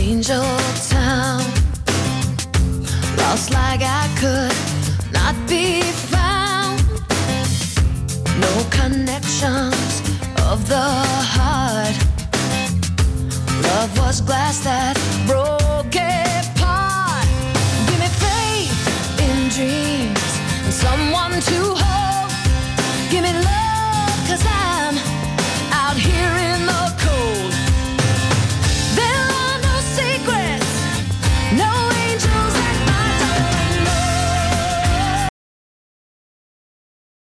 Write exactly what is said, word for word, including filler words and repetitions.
Angel Town, lost like I could not be found. No connections of the heart.